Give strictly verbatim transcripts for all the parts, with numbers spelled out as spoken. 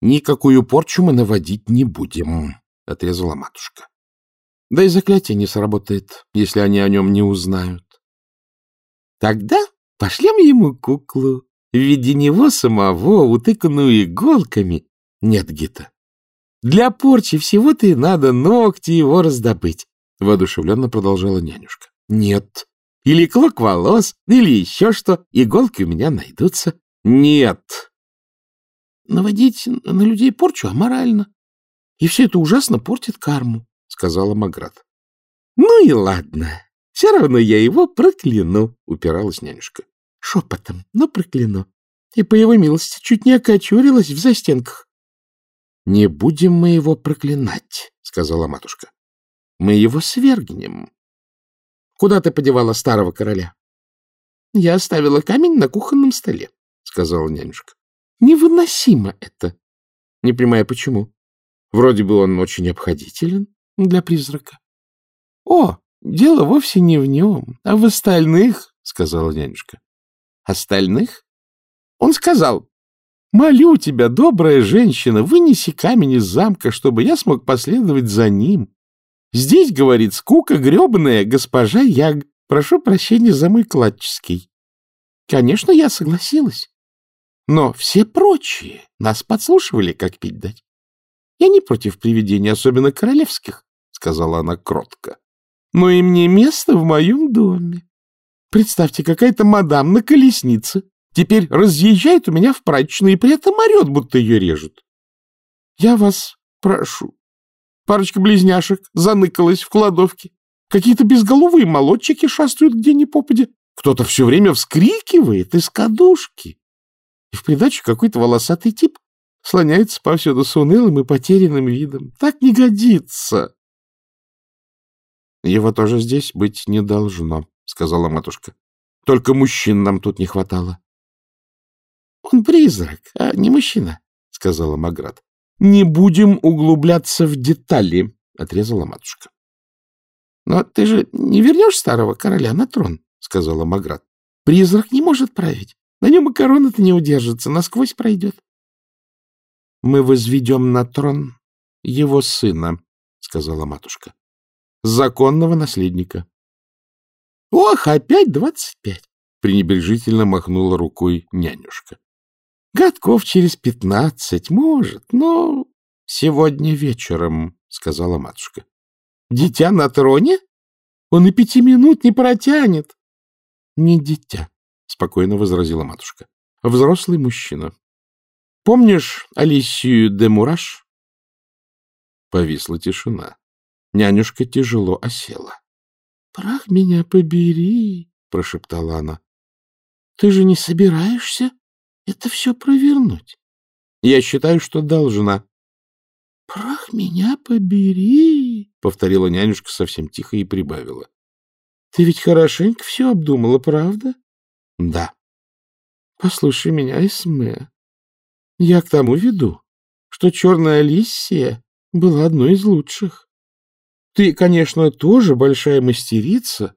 Никакую порчу мы наводить не будем, — отрезала матушка. Да и заклятие не сработает, если они о нем не узнают. Тогда пошлем ему куклу в виде него самого, утыканную иголками. Нет, Гита, для порчи всего-то и надо ногти его раздобыть, — воодушевленно продолжала нянюшка. Нет, или клок волос, или еще что, иголки у меня найдутся. Нет. Наводить на людей порчу аморально, и все это ужасно портит карму, — сказала Маград. — Ну и ладно, все равно я его прокляну, — упиралась нянюшка. — Шепотом, но прокляну. И по его милости чуть не окочурилась в застенках. — Не будем мы его проклинать, — сказала матушка. — Мы его свергнем. — Куда ты подевала старого короля? — Я оставила камень на кухонном столе, — сказала нянюшка. — Невыносимо это. Не понимаю, почему. Вроде бы он очень обходителен для призрака. — О, дело вовсе не в нем, а в остальных, — сказала нянюшка. — Остальных? Он сказал: молю тебя, добрая женщина, вынеси камень из замка, чтобы я смог последовать за ним. Здесь, говорит, скука гребаная, госпожа Яг. Прошу прощения за мой кладческий. Конечно, я согласилась. Но все прочие нас подслушивали, как пить дать. Я не против привидений, особенно королевских, — сказала она кротко. Но им не место в моем доме. Представьте, какая-то мадам на колеснице теперь разъезжает у меня в прачечную и при этом орет, будто ее режут. Я вас прошу. Парочка близняшек заныкалась в кладовке. Какие-то безголовые молодчики шастают где ни попадя. Кто-то все время вскрикивает из кадушки. И в придачу какой-то волосатый тип слоняется повсюду с унылым и потерянным видом. Так не годится. — Его тоже здесь быть не должно, — сказала матушка. — Только мужчин нам тут не хватало. — Он призрак, а не мужчина, — сказала Маград. — Не будем углубляться в детали, — отрезала матушка. — Но ты же не вернешь старого короля на трон, — сказала Маград. — Призрак не может править. На нем и корона-то не удержится, насквозь пройдет. — Мы возведем на трон его сына, — сказала матушка. — Законного наследника. — Ох, опять двадцать пять! — пренебрежительно махнула рукой нянюшка. — Годков через пятнадцать, может, но... — Сегодня вечером, — сказала матушка. — Дитя на троне? Он и пяти минут не протянет. — Не дитя, — спокойно возразила матушка. — Взрослый мужчина. Помнишь Алисию де Мураш? Повисла тишина. Нянюшка тяжело осела. — Прах меня побери, — прошептала она. — Ты же не собираешься это все провернуть? — Я считаю, что должна. — Прах меня побери, — повторила нянюшка совсем тихо и прибавила. — Ты ведь хорошенько все обдумала, правда? — Да. — Послушай меня, Эсме. Я к тому веду, что черная Алисия была одной из лучших. Ты, конечно, тоже большая мастерица.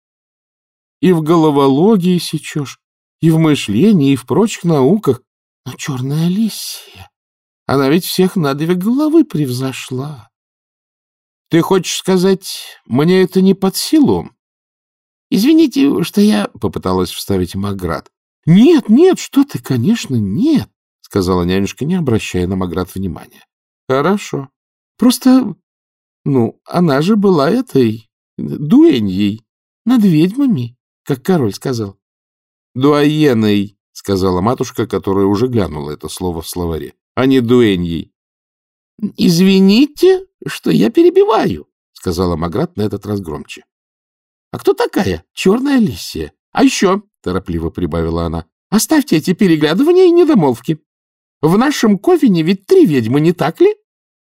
И в головологии сечешь, и в мышлении, и в прочих науках. Но черная Алисия, она ведь всех на две головы превзошла. Ты хочешь сказать, мне это не под силу? Извините, что я... — попыталась вставить Маград. — Нет, нет, что ты, конечно, нет, — сказала нянюшка, не обращая на Маград внимания. — Хорошо. Просто, ну, она же была этой дуэньей над ведьмами, как король сказал. — Дуаеной, — сказала матушка, которая уже глянула это слово в словаре, — а не дуэньей. — Извините, что я перебиваю, — сказала Маград на этот раз громче. — А кто такая черная Алисия? А еще, — торопливо прибавила она, — оставьте эти переглядывания и недомолвки. В нашем Ковине ведь три ведьмы, не так ли?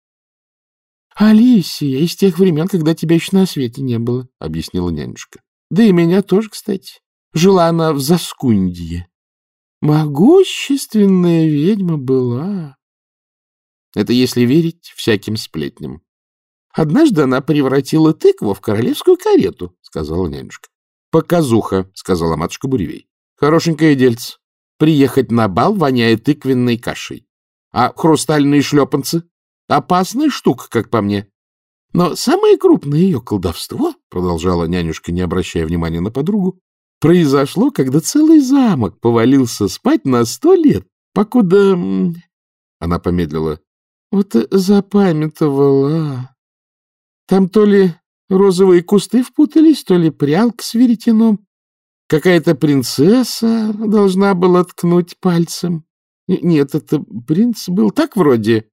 — Алисия из тех времен, когда тебя еще на свете не было, — объяснила нянюшка. — Да и меня тоже, кстати. Жила она в Заскундье. Могущественная ведьма была. Это если верить всяким сплетням. Однажды она превратила тыкву в королевскую карету, — сказала нянюшка. — Показуха, — сказала матушка Буревей. — Хорошенькое дельце. Приехать на бал, воняя тыквенной кашей. А хрустальные шлепанцы — опасная штука, как по мне. Но самое крупное ее колдовство, — продолжала нянюшка, не обращая внимания на подругу, — произошло, когда целый замок повалился спать на сто лет, покуда... Она помедлила. Вот запамятовала. Там то ли розовые кусты впутались, то ли прялка с веретеном. Какая-то принцесса должна была ткнуть пальцем. Нет, это принц был так вроде.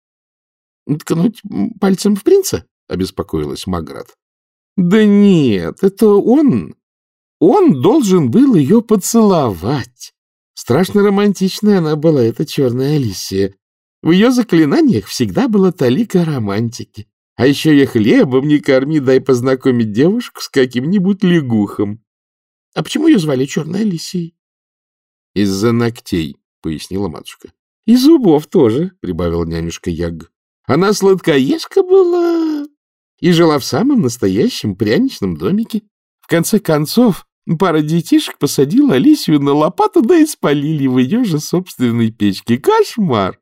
Ткнуть пальцем в принца? — обеспокоилась Маград. — Да нет, это он. Он должен был ее поцеловать. Страшно романтичная она была, эта черная Алисия. В ее заклинаниях всегда была талика романтики. А еще я хлебом не корми, дай познакомить девушку с каким-нибудь лягухом. А почему ее звали черной Алисией? — Из-за ногтей, — пояснила матушка. — И зубов тоже, — прибавила нянюшка Яг. Она сладкоежка была и жила в самом настоящем пряничном домике. В конце концов, пара детишек посадила Алисию на лопату, да и спалили в ее же собственной печке. Кошмар!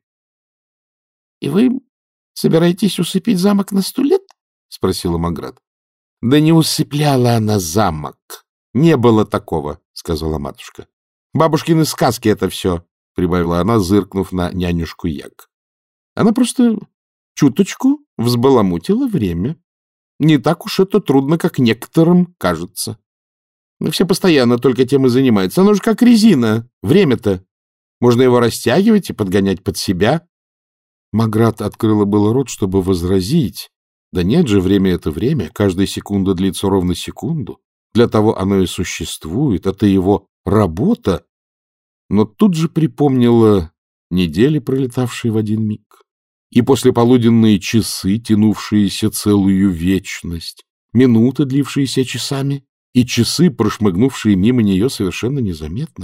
— И вы собираетесь усыпить замок на сто лет? — спросила Маград. — Да не усыпляла она замок. Не было такого, — сказала матушка. — Бабушкины сказки это все, — прибавила она, зыркнув на нянюшку Яг. Она просто чуточку взбаламутила время. Не так уж это трудно, как некоторым кажется. Все постоянно только тем и занимаются. Оно же как резина. Время-то. Можно его растягивать и подгонять под себя. Маград открыла было рот, чтобы возразить. Да нет же, время — это время. Каждая секунда длится ровно секунду. Для того оно и существует. Это его работа. Но тут же припомнила недели, пролетавшие в один миг. И послеполуденные часы, тянувшиеся целую вечность. Минуты, длившиеся часами. И часы, прошмыгнувшие мимо нее совершенно незаметно.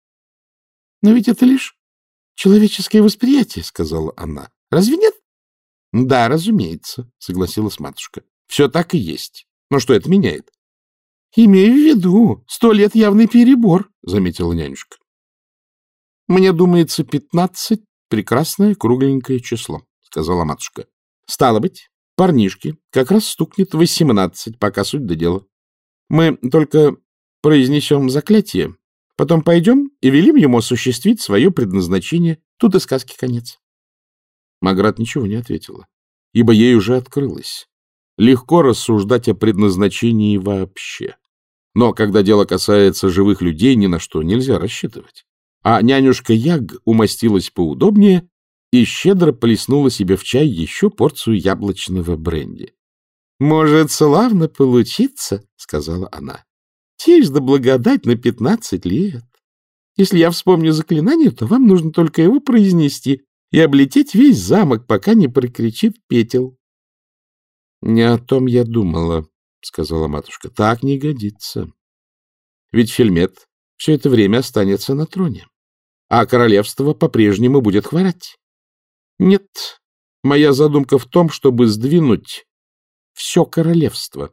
— Но ведь это лишь человеческое восприятие, — сказала она. — Разве нет? — Да, разумеется, — согласилась матушка. — Все так и есть. Но что это меняет? — Имею в виду, сто лет явный перебор, — заметила нянюшка. — Мне думается, пятнадцать — прекрасное кругленькое число, — сказала матушка. — Стало быть, парнишке как раз стукнет восемнадцать, пока суть до дела. Мы только произнесем заклятие, потом пойдем и велим ему осуществить свое предназначение. Тут и сказки конец. Маград ничего не ответила, ибо ей уже открылось. Легко рассуждать о предназначении вообще. Но когда дело касается живых людей, ни на что нельзя рассчитывать. А нянюшка Яг умостилась поудобнее и щедро плеснула себе в чай еще порцию яблочного бренди. — Может, славно получиться, — сказала она. — Тишь да благодать на пятнадцать лет. Если я вспомню заклинание, то вам нужно только его произнести и облететь весь замок, пока не прокричит петел. — Не о том я думала, — сказала матушка. — Так не годится. Ведь Фельмет все это время останется на троне, а королевство по-прежнему будет хворать. Нет, моя задумка в том, чтобы сдвинуть все королевство.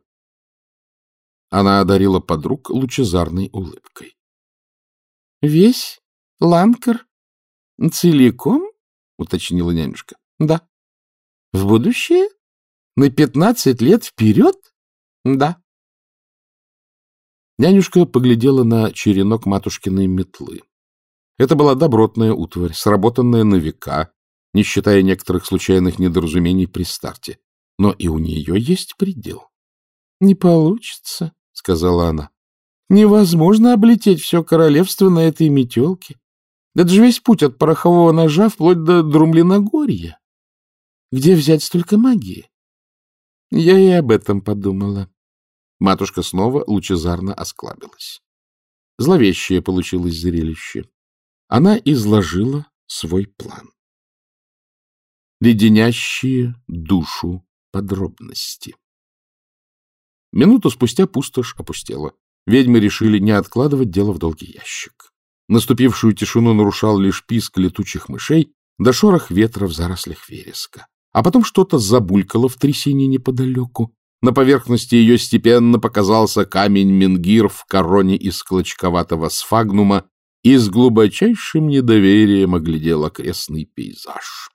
Она одарила подруг лучезарной улыбкой. — Весь Ланкар целиком? — уточнила нянюшка. — Да. — В будущее? На пятнадцать лет вперед? — Да. Нянюшка поглядела на черенок матушкиной метлы. Это была добротная утварь, сработанная на века, не считая некоторых случайных недоразумений при старте. Но и у нее есть предел. — Не получится, — сказала она. — Невозможно облететь все королевство на этой метелке. Это же весь путь от порохового ножа вплоть до Друмлиногорья. Где взять столько магии? Я и об этом подумала. Матушка снова лучезарно осклабилась. Зловещее получилось зрелище. Она изложила свой план. Леденящие душу подробности. Минуту спустя пустошь опустела. Ведьмы решили не откладывать дело в долгий ящик. Наступившую тишину нарушал лишь писк летучих мышей да шорох ветра в зарослях вереска. А потом что-то забулькало в трясине неподалеку. На поверхности ее степенно показался камень Менгир в короне из клочковатого сфагнума и с глубочайшим недоверием оглядел окрестный пейзаж.